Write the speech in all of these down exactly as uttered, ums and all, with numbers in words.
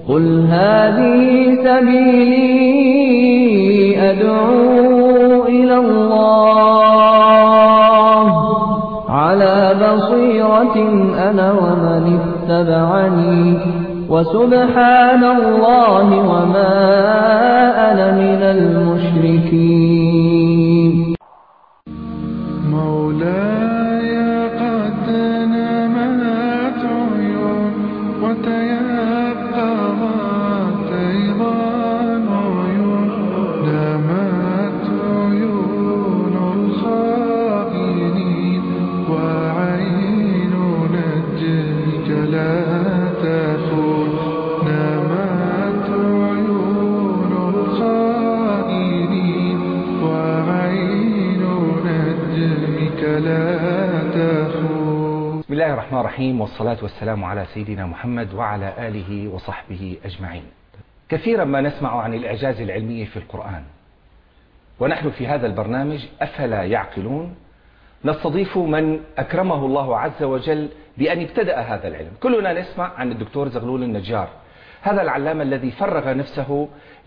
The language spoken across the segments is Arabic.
قل هذه سبيلي أدعو إلى الله على بصيرة أنا ومن اتبعني وسبحان الله وما أنا من المشركين. مولاي قد نمت عيون وتيقظت أيضا عيون، نمت عيون الخائنين وعين نجمك لا تكون، نمت عيون الخائنين وعين نجمك لا تكون. بسم الله الرحمن الرحيم، والصلاة والسلام على سيدنا محمد وعلى آله وصحبه أجمعين. كثيرا ما نسمع عن الإعجاز العلمي في القرآن، ونحن في هذا البرنامج أفلا يعقلون نستضيف من أكرمه الله عز وجل بأن ابتدأ هذا العلم. كلنا نسمع عن الدكتور زغلول النجار، هذا العلامة الذي فرغ نفسه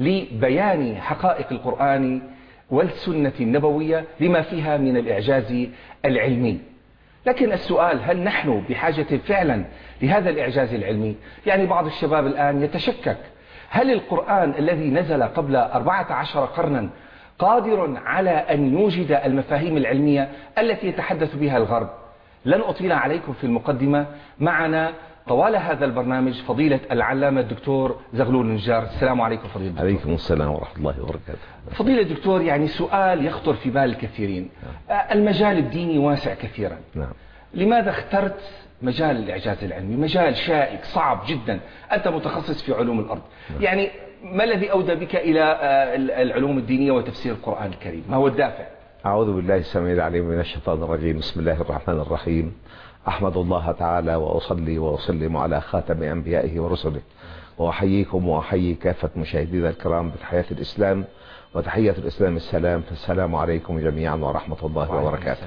لبيان حقائق القرآن والسنة النبوية لما فيها من الإعجاز العلمي. لكن السؤال، هل نحن بحاجة فعلا لهذا الإعجاز العلمي؟ يعني بعض الشباب الآن يتشكك، هل القرآن الذي نزل قبل أربعة عشر قرنا قادر على أن يوجد المفاهيم العلمية التي يتحدث بها الغرب؟ لن أطيل عليكم في المقدمة، معنا طوال هذا البرنامج فضيلة العلامة الدكتور زغلول النجار. السلام عليكم فضيلة الدكتور. عليكم السلام ورحمة الله وبركاته. فضيلة الدكتور، يعني سؤال يخطر في بال الكثيرين، المجال الديني واسع كثيرا، نعم. لماذا اخترت مجال الإعجاز العلمي؟ مجال شائك صعب جدا، أنت متخصص في علوم الأرض، نعم. يعني ما الذي أودى بك إلى العلوم الدينية وتفسير القرآن الكريم؟ ما هو الدافع؟ أعوذ بالله السميع العليم من الشيطان الرجيم. بسم الله الرحمن الرحيم. أحمد الله تعالى وأصلي وأسلم على خاتم أنبيائه ورسله، وأحييكم وأحيي كافة مشاهدينا الكرام بتحية الإسلام، وتحية الإسلام السلام، فالسلام عليكم جميعا ورحمة الله وبركاته.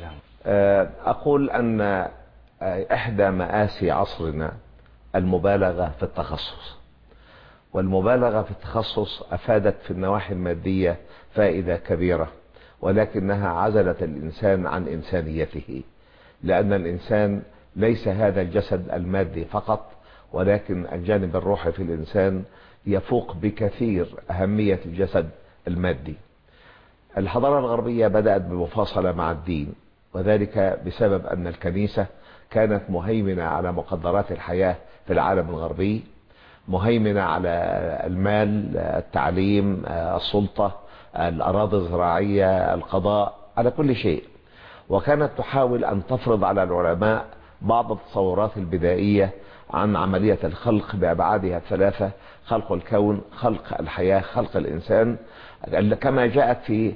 أقول أن إحدى مآسي عصرنا المبالغة في التخصص، والمبالغة في التخصص أفادت في النواحي المادية فائدة كبيرة، ولكنها عزلت الإنسان عن إنسانيته، لأن الإنسان ليس هذا الجسد المادي فقط، ولكن الجانب الروحي في الإنسان يفوق بكثير أهمية الجسد المادي. الحضارة الغربية بدأت بمفاصلة مع الدين، وذلك بسبب أن الكنيسة كانت مهيمنة على مقدرات الحياة في العالم الغربي، مهيمنة على المال، التعليم، السلطة، الأراضي الزراعية، القضاء، على كل شيء. وكانت تحاول أن تفرض على العلماء بعض التصورات البدائية عن عملية الخلق بأبعادها الثلاثة: خلق الكون، خلق الحياة، خلق الإنسان، كما جاءت في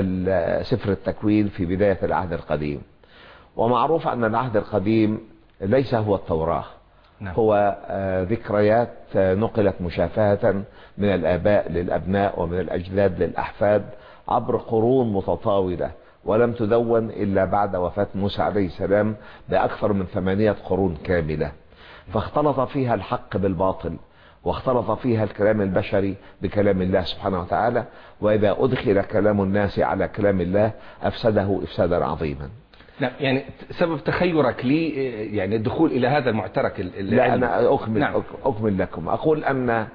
سفر التكوين في بداية العهد القديم. ومعروف أن العهد القديم ليس هو التوراة، نعم. هو ذكريات نقلت مشافهة من الآباء للأبناء ومن الأجداد للأحفاد عبر قرون متطاولة، ولم تدون إلا بعد وفاة موسى عليه السلام بأكثر من ثمانية قرون كاملة. فاختلط فيها الحق بالباطل، واختلط فيها الكلام البشري بكلام الله سبحانه وتعالى، وإذا أدخل كلام الناس على كلام الله أفسده إفسادا عظيما. نعم، يعني سبب تخيرك لي يعني الدخول إلى هذا المعترك العلمي. لا، أنا أكمل, نعم. أكمل لكم. أقول أن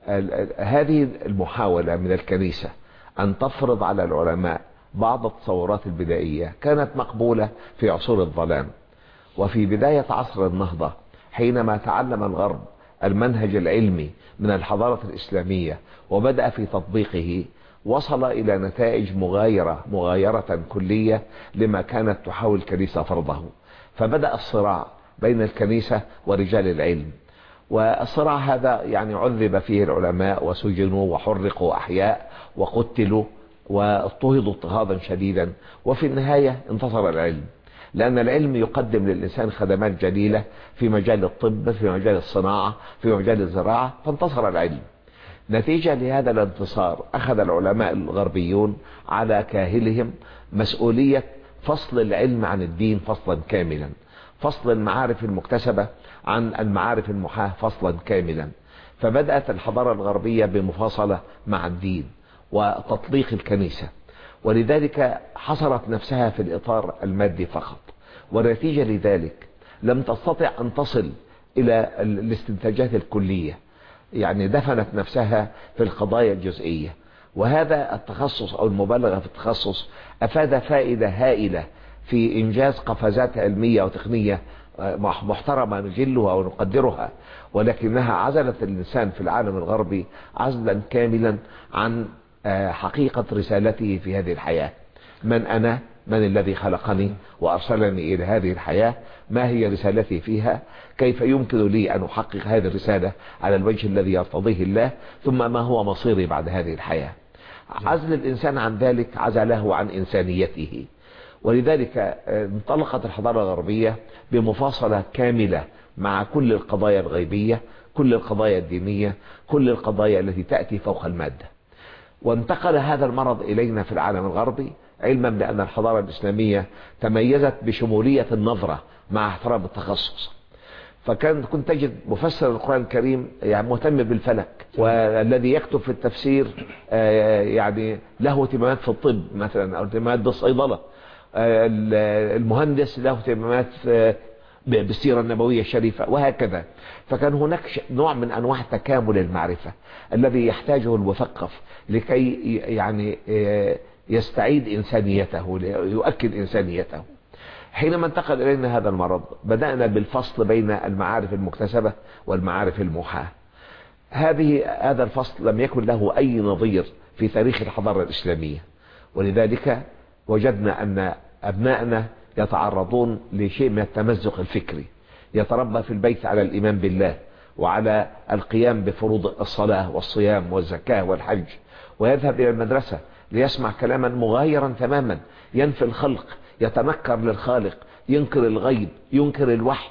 هذه المحاولة من الكنيسة أن تفرض على العلماء بعض التصورات البدائية كانت مقبولة في عصور الظلام، وفي بداية عصر النهضة حينما تعلم الغرب المنهج العلمي من الحضارة الإسلامية وبدأ في تطبيقه، وصل إلى نتائج مغايرة مغايرة كلية لما كانت تحاول الكنيسة فرضه. فبدأ الصراع بين الكنيسة ورجال العلم، والصراع هذا يعني عذب فيه العلماء وسجنوا وحرقوا أحياء وقتلوا واضطهدوا اضطهادا شديدا، وفي النهاية انتصر العلم، لأن العلم يقدم للإنسان خدمات جليلة في مجال الطب، في مجال الصناعة، في مجال الزراعة، فانتصر العلم. نتيجة لهذا الانتصار أخذ العلماء الغربيون على كاهلهم مسؤولية فصل العلم عن الدين فصلا كاملا، فصل المعارف المكتسبة عن المعارف المحاة فصلا كاملا. فبدأت الحضارة الغربية بمفاصلة مع الدين وتطليق الكنيسة، ولذلك حصرت نفسها في الإطار المادي فقط، والنتيجة لذلك لم تستطع أن تصل إلى الاستنتاجات الكلية، يعني دفنت نفسها في القضايا الجزئية. وهذا التخصص أو المبالغة في التخصص أفاد فائدة هائلة في إنجاز قفزات علمية وتقنية محترمة نجلها ونقدرها، ولكنها عزلت الإنسان في العالم الغربي عزلا كاملا عن حقيقة رسالته في هذه الحياة. من أنا؟ من الذي خلقني وأرسلني إلى هذه الحياة؟ ما هي رسالتي فيها؟ كيف يمكن لي أن أحقق هذه الرسالة على الوجه الذي يرتضيه الله؟ ثم ما هو مصيري بعد هذه الحياة؟ عزل الإنسان عن ذلك عزله عن إنسانيته. ولذلك انطلقت الحضارة الغربية بمفاصلة كاملة مع كل القضايا الغيبية، كل القضايا الدينية، كل القضايا التي تأتي فوق المادة. وانتقل هذا المرض إلينا في العالم الغربي، علما بأن الحضارة الإسلامية تميزت بشمولية النظرة مع احترام التخصص. فكان كنت تجد مفسر القرآن الكريم يعني مهتم بالفلك، والذي يكتب في التفسير يعني له اهتمامات في الطب مثلا أو اهتمامات بالصيدلة، المهندس له اهتمامات بالسيرة النبوية الشريفة، وهكذا. فكان هناك نوع من أنواع تكامل المعرفة الذي يحتاجه المثقف لكي يعني يستعيد إنسانيته، يؤكد إنسانيته. حينما انتقل إلينا هذا المرض بدأنا بالفصل بين المعارف المكتسبة والمعارف الموحاة. هذه هذا الفصل لم يكن له أي نظير في تاريخ الحضارة الإسلامية، ولذلك وجدنا أن أبنائنا يتعرضون لشيء من التمزق الفكري، يتربى في البيت على الإيمان بالله وعلى القيام بفروض الصلاة والصيام والزكاة والحج، ويذهب إلى المدرسة ليسمع كلاما مغايرا تماما، ينفي الخلق، يتنكر للخالق، ينكر الغيب، ينكر الوحي.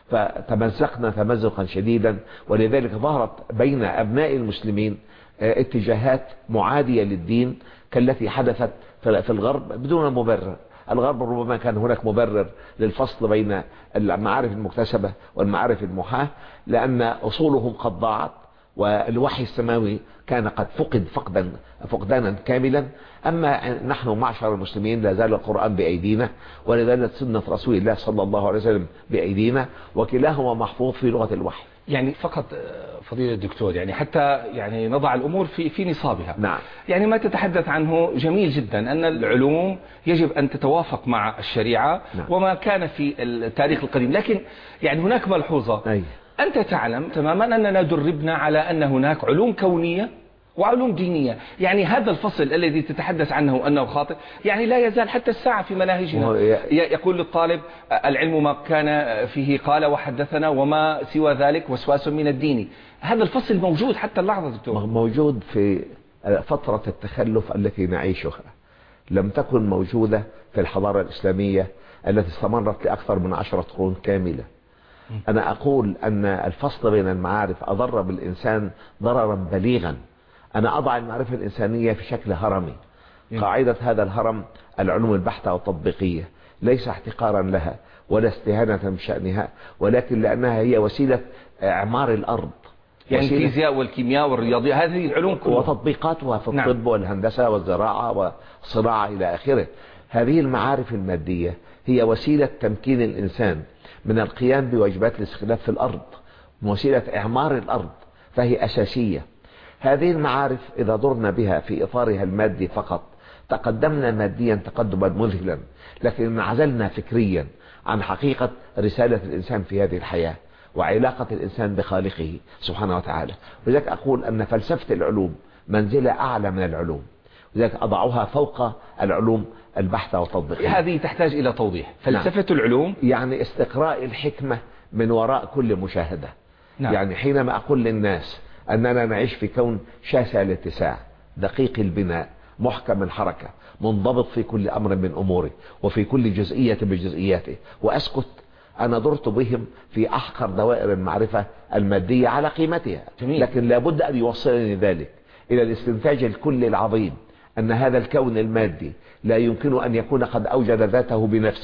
فتمزقنا تمزقا شديدا، ولذلك ظهرت بين أبناء المسلمين اتجاهات معادية للدين كالتي حدثت في الغرب بدون مبرر. الغرب ربما كان هناك مبرر للفصل بين المعارف المكتسبة والمعارف المحاة، لأن أصولهم قد ضاعت، والوحي السماوي كان قد فقد فقدا فقدانا كاملا. أما نحن معشر المسلمين لا زال القرآن بأيدينا، ولا زالت سنة رسول الله صلى الله عليه وسلم بأيدينا، وكلاهما محفوظ في لغة الوحي. يعني فقط فضيلة الدكتور، يعني حتى يعني نضع الأمور في في نصابها. نعم. يعني ما تتحدث عنه جميل جدا، أن العلوم يجب أن تتوافق مع الشريعة. نعم. وما كان في التاريخ القديم، لكن يعني هناك ملحوظة. أي. أنت تعلم تماما أننا دربنا على أن هناك علوم كونية وعلوم دينية. يعني هذا الفصل الذي تتحدث عنه أنه خاطئ يعني لا يزال حتى الساعة في مناهجنا. يقول للطالب العلم ما كان فيه قال وحدثنا وما سوى ذلك وسواس من الدين. هذا الفصل موجود حتى اللحظة دكتور، موجود في فترة التخلف التي نعيشها، لم تكن موجودة في الحضارة الإسلامية التي استمرت لأكثر من عشرة قرون كاملة. أنا أقول أن الفصل بين المعارف أضر بالإنسان ضررا بليغا. أنا أضع المعرفة الإنسانية في شكل هرمي. قاعدة هذا الهرم العلوم البحتة والتطبيقية، ليس احتقارا لها ولا استهانة بشأنها، ولكن لأنها هي وسيلة إعمار الأرض. يعني الفيزياء والكيمياء والرياضيات هذه العلوم كلها وتطبيقاتها في الطب. نعم. والهندسة والزراعة والصناعة إلى آخره. هذه المعارف المادية هي وسيلة تمكين الإنسان من القيام بواجبات الاستخلاف في الأرض، وسيلة إعمار الأرض، فهي أساسية. هذه المعارف إذا ضرنا بها في إطارها المادي فقط تقدمنا ماديا تقدما مذهلا، لكن انعزلنا فكريا عن حقيقة رسالة الإنسان في هذه الحياة وعلاقة الإنسان بخالقه سبحانه وتعالى. ولذلك أقول أن فلسفة العلوم منزلة أعلى من العلوم، لذلك أضعها فوق العلوم البحثة والتطبيقية. هذه تحتاج إلى توضيح. فلسفة نعم. العلوم يعني استقراء الحكمة من وراء كل مشاهدة. نعم. يعني حينما أقول للناس أننا نعيش في كون شاسع الاتساع، دقيق البناء، محكم الحركة، منضبط في كل أمر من أموره وفي كل جزئية من جزئياته، وأسكت، أنا ضرت بهم في أحقر دوائر المعرفة المادية على قيمتها. جميل. لكن لابد أن يوصلني ذلك إلى الاستنتاج الكلي العظيم أن هذا الكون المادي لا يمكن أن يكون قد أوجد ذاته بنفسه،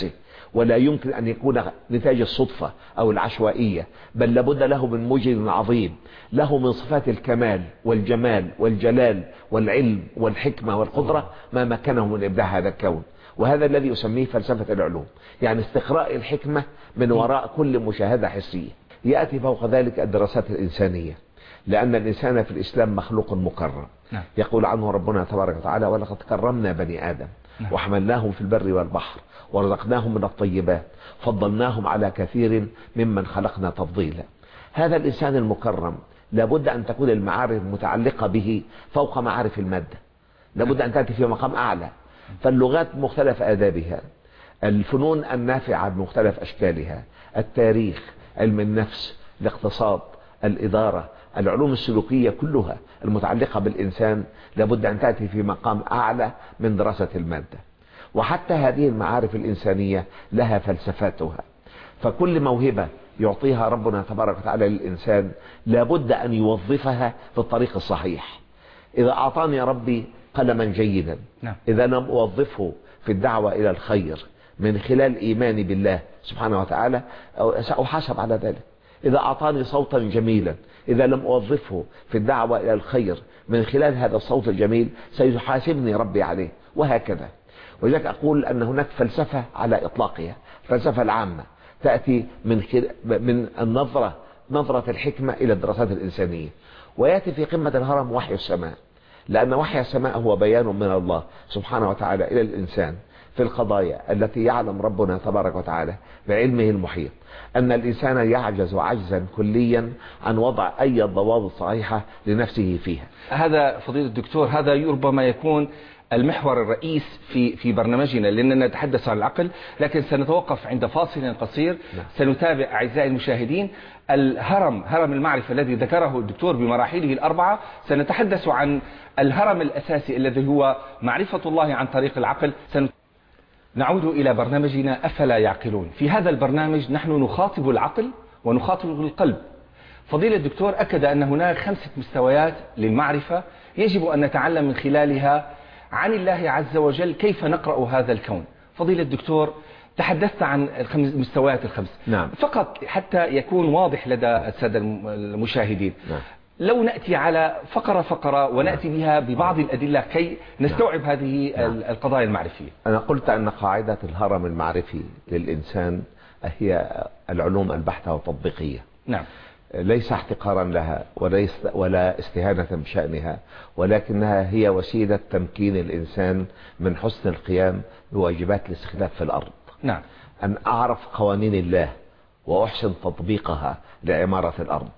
ولا يمكن أن يكون نتاج الصدفة أو العشوائية، بل لابد له من موجد عظيم، له من صفات الكمال والجمال والجلال والعلم والحكمة والقدرة ما مكنه من إبداع هذا الكون. وهذا الذي يسميه فلسفة العلوم، يعني استقراء الحكمة من وراء كل مشاهدة حسية. يأتي فوق ذلك الدراسات الإنسانية، لأن الإنسان في الإسلام مخلوق مكرم. نعم. يقول عنه ربنا تبارك وتعالى: ولقد كرمنا بني آدم نعم. وحملناهم في البر والبحر ورزقناهم من الطيبات فضلناهم على كثير ممن خلقنا تفضيلا. هذا الإنسان المكرم لابد أن تكون المعارف المتعلقة به فوق معارف المادة، لابد أن تأتي في مقام أعلى. فاللغات مختلف آدابها، الفنون النافعة بمختلف أشكالها، التاريخ، علم النفس، الاقتصاد، الإدارة، العلوم السلوكية كلها المتعلقة بالإنسان لابد أن تأتي في مقام أعلى من دراسة المادة. وحتى هذه المعارف الإنسانية لها فلسفاتها، فكل موهبة يعطيها ربنا تبارك وتعالى للإنسان لابد أن يوظفها في الطريق الصحيح. إذا أعطاني ربي قلما جيدا، نعم. إذا لم أوظفه في الدعوة إلى الخير من خلال إيماني بالله سبحانه وتعالى سأحاسب على ذلك. إذا أعطاني صوتا جميلا، إذا لم أوظفه في الدعوة إلى الخير من خلال هذا الصوت الجميل سيحاسبني ربي عليه، وهكذا. ولذلك أقول أن هناك فلسفة على إطلاقها، الفلسفة العامة تأتي من من النظرة نظرة الحكمة إلى الدراسات الإنسانية، ويأتي في قمة الهرم وحي السماء، لأن وحي السماء هو بيان من الله سبحانه وتعالى إلى الإنسان في القضايا التي يعلم ربنا تبارك وتعالى بعلمه المحيط أن الإنسان يعجز عجزا كليا عن وضع أي ضوابط صحيحة لنفسه فيها. هذا فضيلة الدكتور، هذا ربما يكون المحور الرئيس في في برنامجنا، لأننا نتحدث عن العقل، لكن سنتوقف عند فاصل قصير. نعم. سنتابع أعزائي المشاهدين الهرم، هرم المعرفة الذي ذكره الدكتور بمراحله الأربعة. سنتحدث عن الهرم الأساسي الذي هو معرفة الله عن طريق العقل. سنت... نعود إلى برنامجنا أفلا يعقلون. في هذا البرنامج نحن نخاطب العقل ونخاطب القلب. فضيلة الدكتور أكد أن هناك خمسة مستويات للمعرفة يجب أن نتعلم من خلالها عن الله عز وجل كيف نقرأ هذا الكون. فضيلة الدكتور تحدثت عن المستويات الخمس. نعم. فقط حتى يكون واضح لدى السادة المشاهدين. نعم. لو نأتي على فقرة فقرة ونأتي بها ببعض الأدلة كي نستوعب نعم. هذه نعم. القضايا المعرفية. أنا قلت أن قاعدة الهرم المعرفي للإنسان هي العلوم البحتة والتطبيقية. نعم. ليس احتقارا لها وليس ولا استهانة بشأنها، ولكنها هي وسيلة تمكين الإنسان من حسن القيام بواجبات الاستخلاف في الأرض. نعم. أن أعرف قوانين الله وأحسن تطبيقها لعمارة الأرض.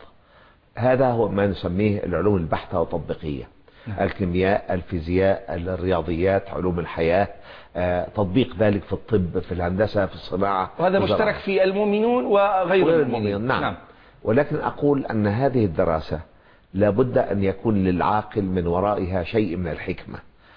هذا هو ما نسميه العلوم البحتة والتطبيقية. نعم. الكيمياء، الفيزياء، الرياضيات، علوم الحياة، آه، تطبيق ذلك في الطب، في الهندسة، في الصناعة. وهذا مشترك في المؤمنين وغير المؤمنين. نعم. نعم. ولكن أقول أن هذه الدراسة لابد أن يكون للعاقل من ورائها شيء من الحكمة،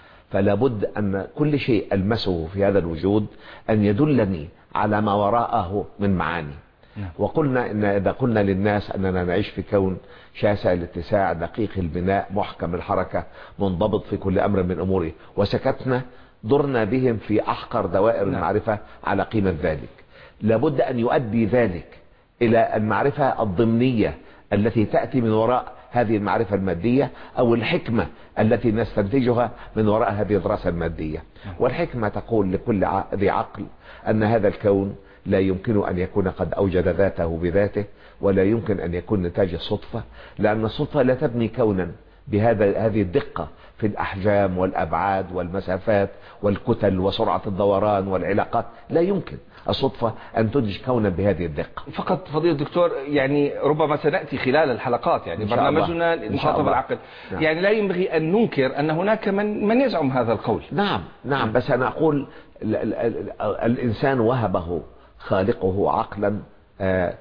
فلابد أن كل شيء ألمسه في هذا الوجود أن يدلني على ما وراءه من معاني. نعم. وقلنا إن إذا قلنا للناس أننا نعيش في كون شاسع الاتساع دقيق البناء محكم الحركة منضبط في كل أمر من أموره وسكتنا، ضرنا بهم في أحقر دوائر نعم. المعرفة على قيمة ذلك. لابد أن يؤدي ذلك إلى المعرفة الضمنية التي تأتي من وراء هذه المعرفة المادية، أو الحكمة التي نستنتجها من وراء هذه الدراسة المادية. والحكمة تقول لكل ذي عقل أن هذا الكون لا يمكن أن يكون قد أوجد ذاته بذاته، ولا يمكن أن يكون نتاج الصدفة، لأن الصدفة لا تبني كونا بهذا هذه الدقة في الأحجام والأبعاد والمسافات والكتل وسرعة الدوران والعلاقات. لا يمكن الصدفة أن تنتج كونا بهذه الدقة. فقط فضيلة الدكتور، يعني ربما سنأتي خلال الحلقات، يعني برنامجنا لمخاطب العقل. نعم. يعني لا ينبغي أن ننكر أن هناك من من يزعم هذا القول. نعم نعم م. بس أنا أقول ال ال ال الإنسان وهبه خالقه عقلا آه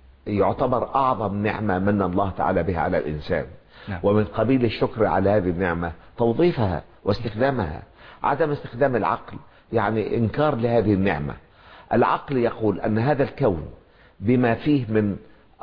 يعتبر أعظم نعمة من الله تعالى بها على الإنسان. نعم. ومن قبيل الشكر على هذه النعمة توظيفها واستخدامها. عدم استخدام العقل يعني إنكار لهذه النعمة. العقل يقول أن هذا الكون بما فيه من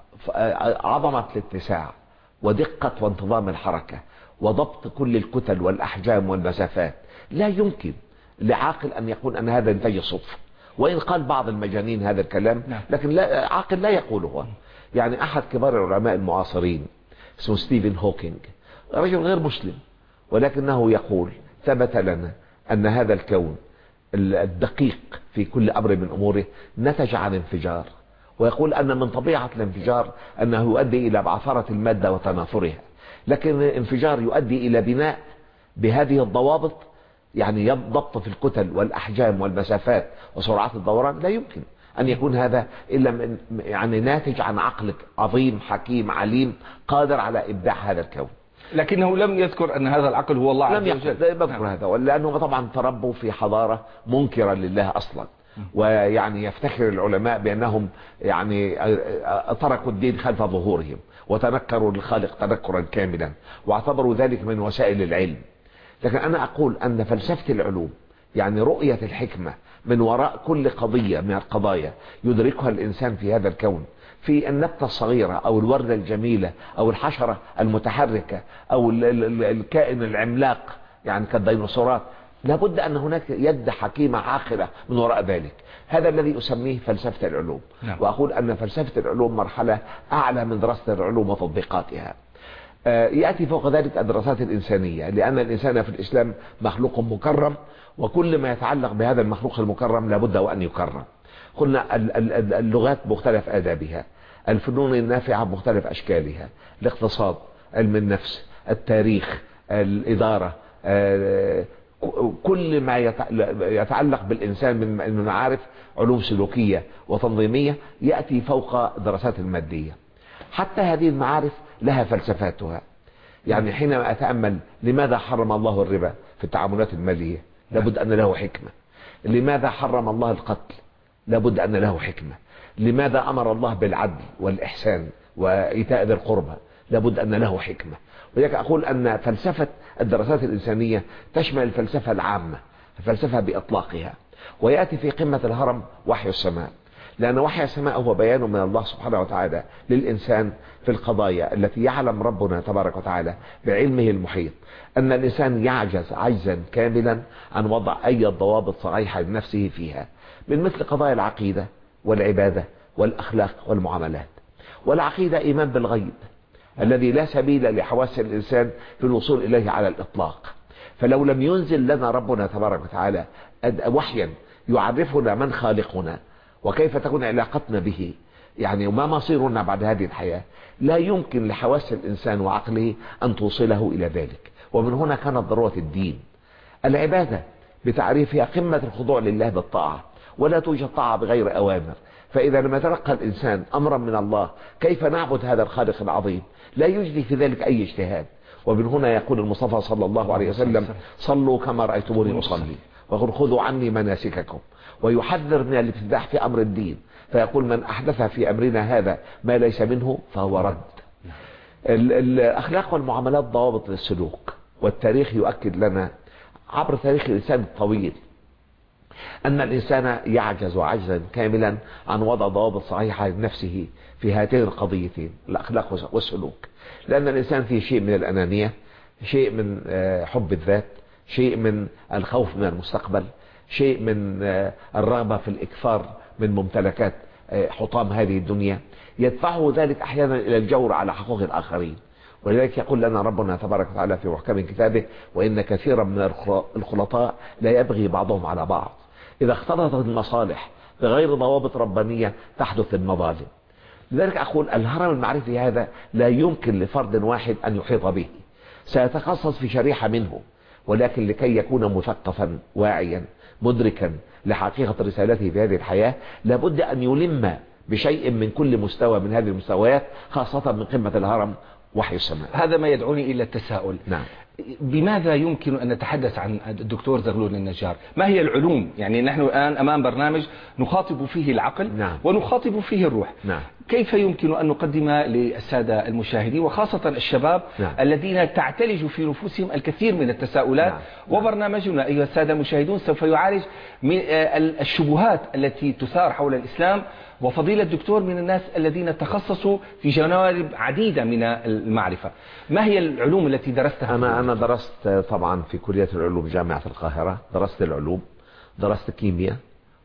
عظمة الاتساع ودقة وانتظام الحركة وضبط كل الكتل والأحجام والمسافات لا يمكن لعاقل أن يقول أن هذا نتاج الصدفة، وإن قال بعض المجانين هذا الكلام لكن لا عاقل لا يقوله. يعني أحد كبار العلماء المعاصرين اسمه ستيفن هوكينج، رجل غير مسلم، ولكنه يقول ثبت لنا أن هذا الكون الدقيق في كل أمر من أموره نتج عن انفجار، ويقول أن من طبيعة الانفجار أنه يؤدي إلى بعثرة المادة وتناثرها، لكن الانفجار يؤدي إلى بناء بهذه الضوابط، يعني ضبط في الكتل والأحجام والمسافات وسرعات الدوران، لا يمكن أن يكون هذا إلا من يعني ناتج عن عقل عظيم حكيم عليم قادر على إبداع هذا الكون. لكنه لم يذكر أن هذا العقل هو الله عز وجل. لم يذكر هذا، لأنه طبعا تربوا في حضارة منكرة لله أصلا، ويعني يفتخر العلماء بأنهم يعني تركوا الدين خلف ظهورهم وتنكروا للخالق تنكرا كاملا، واعتبروا ذلك من وسائل العلم. لكن أنا أقول أن فلسفة العلوم يعني رؤية الحكمة من وراء كل قضية من القضايا يدركها الإنسان في هذا الكون، في النبتة الصغيرة أو الوردة الجميلة أو الحشرة المتحركة أو الكائن العملاق يعني كالديناصورات، لابد أن هناك يد حكيمة عاقلة من وراء ذلك. هذا الذي أسميه فلسفة العلوم. نعم. وأقول أن فلسفة العلوم مرحلة أعلى من دراسة العلوم وتطبيقاتها. يأتي فوق ذلك الدراسات الإنسانية، لأن الإنسان في الإسلام مخلوق مكرم، وكل ما يتعلق بهذا المخلوق المكرم لابد وأن يكرم. قلنا اللغات مختلف آدابها، الفنون النافعة مختلف أشكالها، الاقتصاد، علم النفس، التاريخ، الإدارة، كل ما يتعلق بالإنسان من المعارف، علوم سلوكية وتنظيمية، يأتي فوق الدراسات المادية. حتى هذه المعارف لها فلسفاتها. يعني حينما أتأمل لماذا حرم الله الربا في التعاملات المالية، لابد أن له حكمة. لماذا حرم الله القتل، لابد أن له حكمة. لماذا أمر الله بالعدل والإحسان وإيتاء ذي القربى، لابد أن له حكمة. ولذلك أقول أن فلسفة الدراسات الإنسانية تشمل الفلسفة العامة، الفلسفة بإطلاقها. ويأتي في قمة الهرم وحي السماء، لأن وحي السماء هو بيان من الله سبحانه وتعالى للإنسان في القضايا التي يعلم ربنا تبارك وتعالى بعلمه المحيط أن الإنسان يعجز عجزا كاملا عن وضع أي ضوابط صحيحة لنفسه فيها، من مثل قضايا العقيدة والعبادة والأخلاق والمعاملات. والعقيدة إيمان بالغيب الذي لا سبيل لحواس الإنسان في الوصول إليه على الإطلاق. فلو لم ينزل لنا ربنا تبارك وتعالى وحيا يعرفنا من خالقنا وكيف تكون علاقتنا به، يعني وما مصيرنا بعد هذه الحياة، لا يمكن لحواس الإنسان وعقله أن توصله إلى ذلك. ومن هنا كانت ضرورة الدين. العبادة بتعريفها قمة الخضوع لله بالطاعة، ولا توجد طاعة بغير أوامر. فإذا لم يتلقى الإنسان أمرا من الله كيف نعبد هذا الخالق العظيم، لا يجري في ذلك أي اجتهاد. ومن هنا يقول المصطفى صلى الله عليه وسلم: صلوا كما رأيتموني أصلي، وقل خذوا عني مناسككم. ويحذر من الابتداع في أمر الدين، فيقول: من أحدث في أمرنا هذا ما ليس منه فهو رد. الأخلاق والمعاملات ضوابط للسلوك، والتاريخ يؤكد لنا عبر تاريخ الإنسان الطويل أن الإنسان يعجز عجزا كاملا عن وضع ضوابط صحيحة لنفسه في هاتين القضيتين، الأخلاق والسلوك. لأن الإنسان فيه شيء من الأنانية، شيء من حب الذات، شيء من الخوف من المستقبل، شيء من الرغبة في الإكثار من ممتلكات حطام هذه الدنيا، يدفعه ذلك أحيانا إلى الجور على حقوق الآخرين. ولذلك يقول لنا ربنا تبارك وتعالى في محكم كتابه: وإن كثيرا من الخلطاء لا يبغي بعضهم على بعض. إذا اختلطت المصالح بغير ضوابط ربانية تحدث المظالم. لذلك أقول الهرم المعرفي هذا لا يمكن لفرد واحد أن يحيط به، سيتخصص في شريحة منه، ولكن لكي يكون مثقفا واعيا مدركا لحقيقة رسالته في هذه الحياة لابد أن يلم بشيء من كل مستوى من هذه المستويات، خاصة من قمة الهرم وحي السماء. هذا ما يدعوني إلى التساؤل. نعم. بماذا يمكن أن نتحدث عن الدكتور زغلول النجار؟ ما هي العلوم؟ يعني نحن الآن أمام برنامج نخاطب فيه العقل. نعم. ونخاطب فيه الروح. نعم. كيف يمكن أن نقدم للسادة المشاهدين وخاصة الشباب نعم. الذين تعتلج في نفوسهم الكثير من التساؤلات؟ نعم. وبرنامجنا أيها السادة المشاهدون سوف يعالج من الشبهات التي تثار حول الإسلام، وفضيلة الدكتور من الناس الذين تخصصوا في جوانب عديدة من المعرفة. ما هي العلوم التي درستها؟ أنا أنا درست طبعا في كلية العلوم جامعة القاهرة، درست العلوم، درست الكيمياء،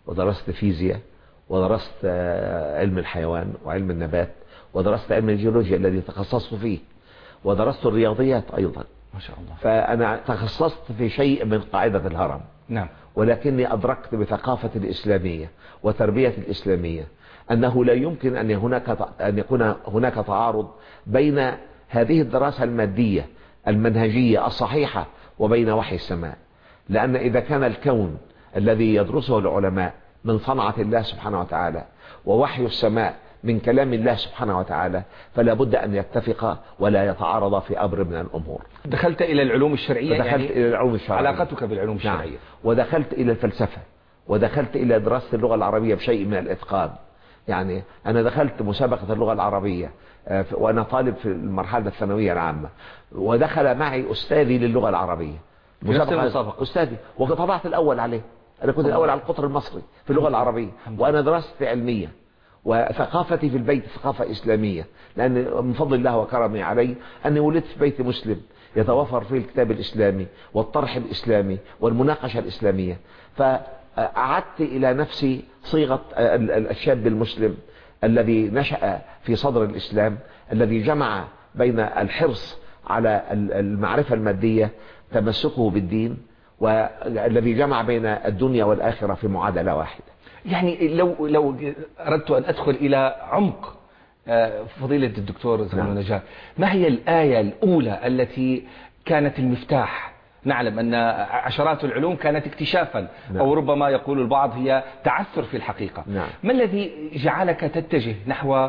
ودرست فيزياء، ودرست علم الحيوان وعلم النبات، ودرست علم الجيولوجيا الذي تخصصت فيه، ودرست الرياضيات أيضا ما شاء الله. فأنا تخصصت في شيء من قاعدة الهرم. نعم. ولكني أدركت بثقافة الإسلامية وتربية الإسلامية أنه لا يمكن أن هناك أن يكون هناك تعارض بين هذه الدراسة المادية المنهجية الصحيحة وبين وحي السماء. لأن إذا كان الكون الذي يدرسه العلماء من صنعة الله سبحانه وتعالى، ووحي السماء من كلام الله سبحانه وتعالى، فلا بد أن يتفق ولا يتعارض في أمر من الأمور. دخلت إلى العلوم الشرعية. دخلت يعني إلى العلوم الشرعية. علاقتك بالعلوم الشرعية. نعم. ودخلت إلى الفلسفة، ودخلت إلى دراسة اللغة العربية بشيء من الإتقان. يعني أنا دخلت مسابقة اللغة العربية وأنا طالب في المرحلة الثانوية العامة، ودخل معي أستاذي للغة العربية مسابقة أستاذي، وطلعت الأول عليه. أنا كنت الأول على القطر المصري في اللغة العربية، وأنا دراستي علمية، وثقافتي في البيت ثقافة إسلامية، لأن من فضل الله وكرمي علي أني ولدت في بيت مسلم يتوفر فيه الكتاب الإسلامي والطرح الإسلامي والمناقشة الإسلامية. فأعدت إلى نفسي صيغة الشاب المسلم الذي نشأ في صدر الإسلام، الذي جمع بين الحرص على المعرفة المادية تمسكه بالدين، والذي جمع بين الدنيا والآخرة في معادلة واحدة. يعني لو لو أردت أن أدخل إلى عمق فضيلة الدكتور زغلول نعم. نجار، ما هي الآية الأولى التي كانت المفتاح؟ نعلم أن عشرات العلوم كانت اكتشافا. نعم. أو ربما يقول البعض هي تعثر في الحقيقة. نعم. ما الذي جعلك تتجه نحو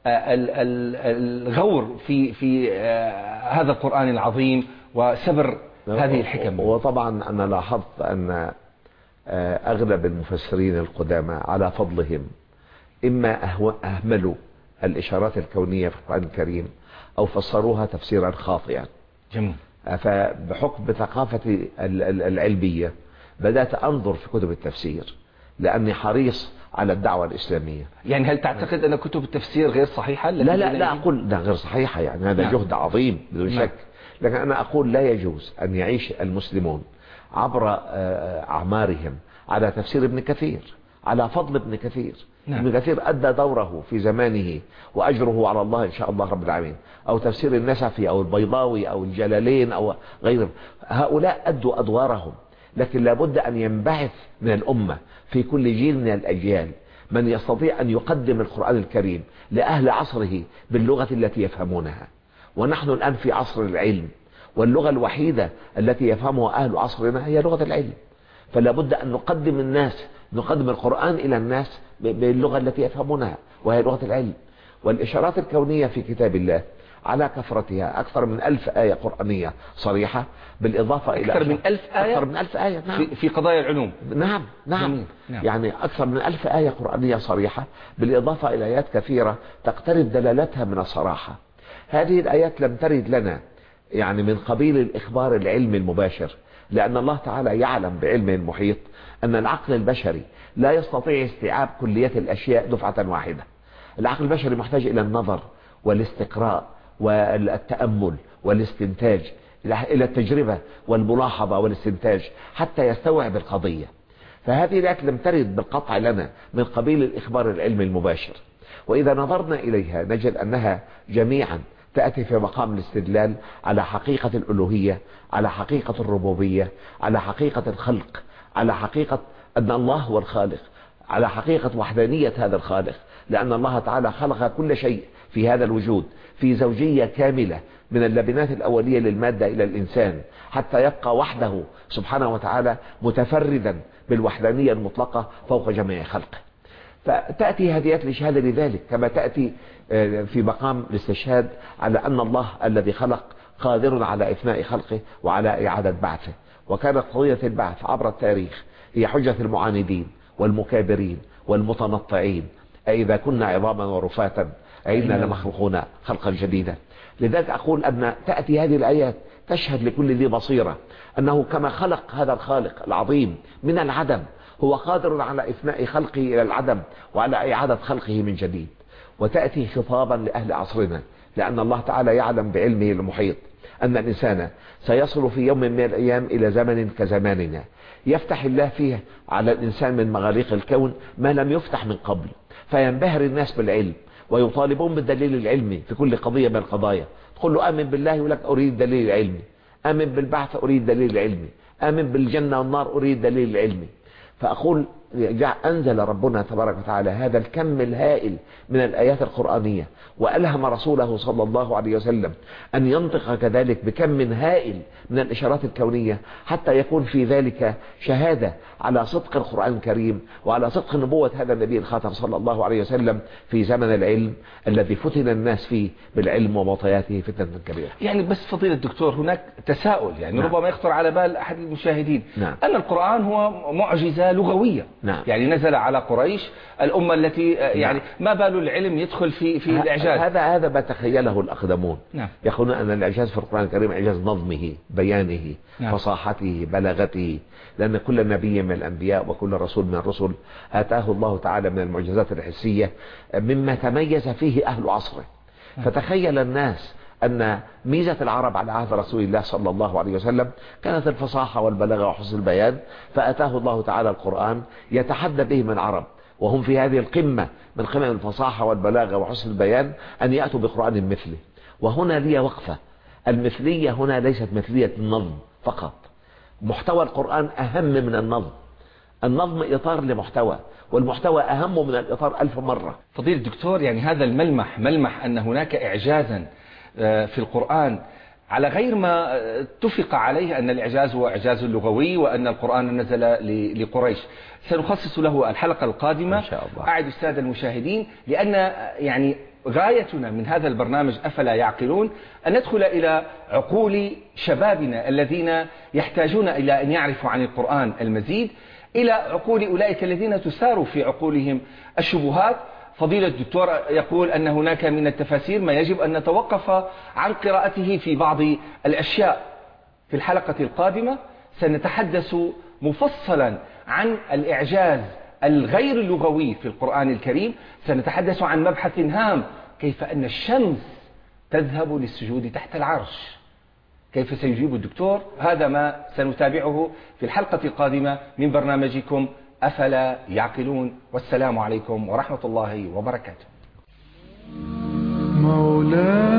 الغور في في هذا القرآن العظيم وسبر هذه الحكم؟ وطبعا أنا لاحظت أن أغلب المفسرين القدامى على فضلهم إما أهملوا الإشارات الكونية في القرآن الكريم أو فسروها تفسيرا خاطئا. جميل. فبحكم ثقافتي العلمية بدأت أنظر في كتب التفسير لأني حريص على الدعوة الإسلامية. يعني هل تعتقد أن كتب التفسير غير صحيحة؟ لا لا لا أقول لا غير صحيحة، يعني هذا نعم. جهد عظيم بدون شك. لكن أنا أقول لا يجوز أن يعيش المسلمون عبر أعمارهم على تفسير ابن كثير، على فضل ابن كثير. نعم. ابن كثير أدى دوره في زمانه وأجره على الله إن شاء الله رب العالمين. أو تفسير النسفي أو البيضاوي أو الجلالين أو غيرهم، هؤلاء أدوا أدوارهم. لكن لابد أن ينبعث من الأمة في كل جيل من الأجيال من يستطيع أن يقدم القرآن الكريم لأهل عصره باللغة التي يفهمونها. ونحن الآن في عصر العلم، واللغة الوحيدة التي يفهمها أهل عصرنا هي لغة العلم. فلا بد أن نقدم الناس نقدم القرآن إلى الناس باللغة التي يفهمونها وهي لغة العلم. والإشارات الكونية في كتاب الله على كثرتها أكثر من ألف آية قرآنية صريحة، بالإضافة إلى أكثر من ألف آية أكثر من ألف آية نعم. في, في قضايا العلوم. نعم نعم. نعم يعني أكثر من ألف آية قرآنية صريحة، بالإضافة إلى آيات كثيرة تقترب دلالتها من الصراحة. هذه الآيات لم ترد لنا يعني من قبيل الإخبار العلمي المباشر، لأن الله تعالى يعلم بعلمه المحيط أن العقل البشري لا يستطيع استيعاب كلية الأشياء دفعة واحدة. العقل البشري محتاج إلى النظر والاستقراء والتأمل والاستنتاج، إلى التجربة والملاحظة والاستنتاج حتى يستوعب القضية. فهذه الآيات لم ترد بالقطع لنا من قبيل الإخبار العلمي المباشر، وإذا نظرنا إليها نجد أنها جميعا تأتي في مقام الاستدلال على حقيقة الألوهية، على حقيقة الربوبية، على حقيقة الخلق، على حقيقة أن الله هو الخالق، على حقيقة وحدانية هذا الخالق، لأن الله تعالى خلق كل شيء في هذا الوجود في زوجية كاملة من اللبنات الأولية للمادة إلى الإنسان، حتى يبقى وحده سبحانه وتعالى متفردا بالوحدانية المطلقة فوق جميع خلقه. فتأتي هذه الإشهاد لذلك، كما تأتي في مقام الاستشهاد على أن الله الذي خلق قادر على إفناء خلقه وعلى إعادة بعثه. وكانت قضية البعث عبر التاريخ هي حجة المعاندين والمكابرين والمتنطعين، أئذا كنا عظاما ورفاتا أئنا لمخلوقون خلقا جديدا. لذلك أقول أن تأتي هذه الآيات تشهد لكل ذي بصيرة أنه كما خلق هذا الخالق العظيم من العدم، هو قادر على إفناء خلقه إلى العدم وعلى إعادة خلقه من جديد. وتأتي خطابا لأهل عصرنا، لأن الله تعالى يعلم بعلمه المحيط أن الإنسان سيصل في يوم من الأيام إلى زمن كزماننا يفتح الله فيه على الإنسان من مغاليق الكون ما لم يفتح من قبل، فينبهر الناس بالعلم ويطالبون بالدليل العلمي في كل قضية من القضايا. تقول له آمن بالله يقول لك أريد دليل علمي، آمن بالبعث أريد دليل علمي، آمن بالجنة والنار أريد دليل علمي. فأقول أنزل ربنا تبارك وتعالى هذا الكم الهائل من الآيات القرآنية، وألهم رسوله صلى الله عليه وسلم أن ينطق كذلك بكم هائل من الإشارات الكونية، حتى يكون في ذلك شهادة على صدق القرآن الكريم وعلى صدق نبوة هذا النبي الخاتم صلى الله عليه وسلم في زمن العلم الذي فتن الناس فيه بالعلم ومعطياته فتنة كبيرة. يعني بس فضيلة الدكتور هناك تساؤل يعني نعم. ربما يخطر على بال أحد المشاهدين نعم. أن القرآن هو معجزة لغوية. نعم. يعني نزل على قريش الأمة التي يعني نعم. ما بال العلم يدخل في في الإعجاز؟ هذا هذا ما تخيله الأقدمون. نعم. يقولون أن الإعجاز في القرآن الكريم إعجاز نظمه، بيانه، نعم. فصاحته، بلاغته، لأن كل نبي من الأنبياء وكل رسول من الرسل آتاه الله تعالى من المعجزات الحسية مما تميز فيه أهل عصره. نعم. فتخيل الناس أن ميزة العرب على عهد رسول الله صلى الله عليه وسلم كانت الفصاحة والبلاغة وحسن البيان، فأتاه الله تعالى القرآن يتحدى بهم العرب وهم في هذه القمة من قمم الفصاحة والبلاغة وحسن البيان أن يأتوا بقرآن مثله. وهنا لي وقفة، المثلية هنا ليست مثلية النظم فقط، محتوى القرآن أهم من النظم. النظم إطار لمحتوى، والمحتوى أهم من الإطار ألف مرة. فضيلة الدكتور يعني هذا الملمح ملمح أن هناك إعجازا في القرآن على غير ما اتفق عليه أن الإعجاز هو إعجاز لغوي وأن القرآن نزل لقريش. سنخصص له الحلقة القادمة إن شاء الله. أعد السادة المشاهدين، لأن يعني غايتنا من هذا البرنامج أفلا يعقلون أن ندخل إلى عقول شبابنا الذين يحتاجون إلى أن يعرفوا عن القرآن المزيد، إلى عقول أولئك الذين تسار في عقولهم الشبهات. فضيلة الدكتور يقول أن هناك من التفاسير ما يجب أن نتوقف عن قراءته في بعض الأشياء. في الحلقة القادمة سنتحدث مفصلا عن الإعجاز الغير اللغوي في القرآن الكريم، سنتحدث عن مبحث هام، كيف أن الشمس تذهب للسجود تحت العرش. كيف سيجيب الدكتور؟ هذا ما سنتابعه في الحلقة القادمة من برنامجكم أفلا يعقلون، والسلام عليكم ورحمة الله وبركاته. مولاي